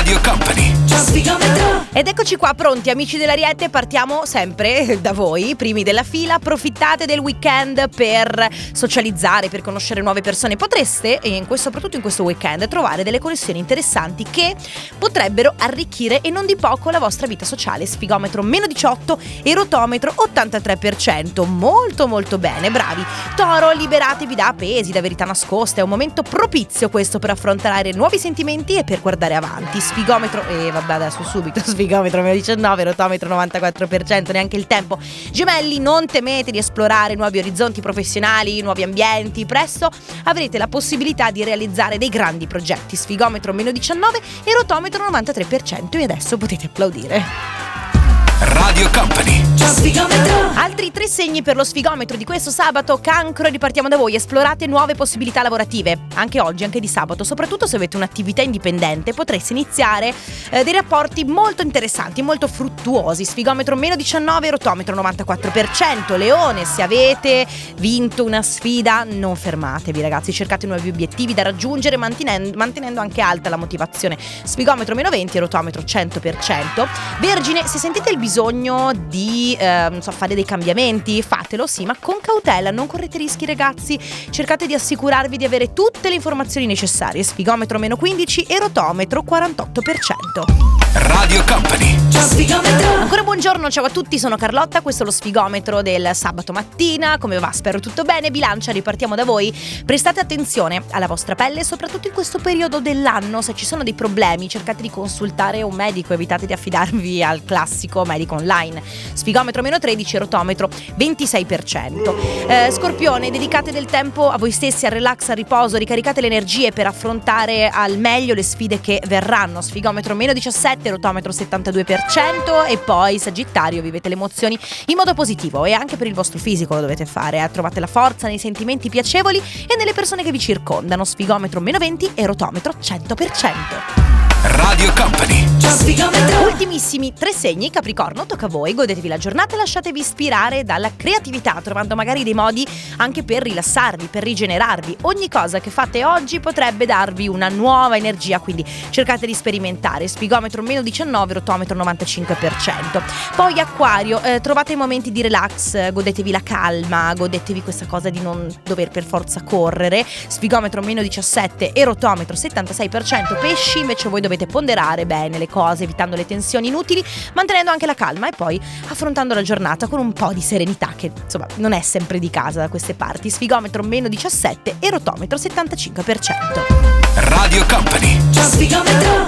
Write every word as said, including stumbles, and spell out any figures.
Radio Company. Ed eccoci qua pronti, amici dell'Ariete, partiamo sempre da voi, primi della fila. Approfittate del weekend per socializzare, per conoscere nuove persone. Potreste, e in questo, soprattutto in questo weekend, trovare delle connessioni interessanti che potrebbero arricchire e non di poco la vostra vita sociale. Sfigometro meno diciotto e rotometro ottantatré per cento. Molto molto bene, bravi. Toro, liberatevi da pesi, da verità nascoste. È un momento propizio questo per affrontare nuovi sentimenti e per guardare avanti. Sfigometro, e eh, vabbè adesso subito, sfigometro meno diciannove, rotometro novantaquattro per cento, neanche il tempo. Gemelli, non temete di esplorare nuovi orizzonti professionali, nuovi ambienti. Presto avrete la possibilità di realizzare dei grandi progetti. Sfigometro meno diciannove e rotometro novantatré per cento. E adesso potete applaudire. Radio Company. Altri tre segni per lo sfigometro di questo sabato. Cancro, ripartiamo da voi. Esplorate nuove possibilità lavorative, anche oggi, anche di sabato. Soprattutto se avete un'attività indipendente, potreste iniziare eh, dei rapporti molto interessanti, molto fruttuosi. Sfigometro meno diciannove, rotometro novantaquattro per cento. Leone, se avete vinto una sfida, non fermatevi ragazzi, cercate nuovi obiettivi da raggiungere, mantenendo, mantenendo anche alta la motivazione. Sfigometro meno venti, rotometro cento per cento. Vergine, se sentite il bisogno di eh, non so, fare dei cambiamenti, fatelo, sì, ma con cautela, non correte rischi ragazzi. Cercate di assicurarvi di avere tutte le informazioni necessarie. Sfigometro meno quindici e rotometro quarantotto per cento. Radio Company. Ancora buongiorno, ciao a tutti, sono Carlotta, questo è lo sfigometro del sabato mattina. Come va? Spero tutto bene. Bilancia, ripartiamo da voi. Prestate attenzione alla vostra pelle, soprattutto in questo periodo dell'anno. Se ci sono dei problemi, cercate di consultare un medico, evitate di affidarvi al classico medico online. Sfigometro meno tredici, rotometro ventisei per cento. eh, Scorpione, dedicate del tempo a voi stessi, al relax, al riposo, ricaricate le energie per affrontare al meglio le sfide che verranno. Sfigometro meno diciassette, rotometro settantadue per cento. E poi Sagittario, vivete le emozioni in modo positivo e anche per il vostro fisico lo dovete fare, eh? Trovate la forza nei sentimenti piacevoli e nelle persone che vi circondano. Sfigometro meno venti e rotometro cento per cento. Radio Company. Ultimissimi tre segni. Capricorno, tocca a voi, godetevi la giornata e lasciatevi ispirare dalla creatività, trovando magari dei modi anche per rilassarvi, per rigenerarvi. Ogni cosa che fate oggi potrebbe darvi una nuova energia, quindi cercate di sperimentare. Sfigometro meno diciannove, rotometro novantacinque per cento. Poi Acquario, eh, trovate i momenti di relax, godetevi la calma, godetevi questa cosa di non dover per forza correre. Sfigometro meno diciassette e rotometro settantasei per cento. Pesci, invece voi dovete ponderare bene le cose, evitando le tensioni inutili, mantenendo anche la calma e poi affrontando la giornata con un po' di serenità, che insomma non è sempre di casa da queste parti. Sfigometro meno diciassette e rotometro settantacinque per cento. Radio Company.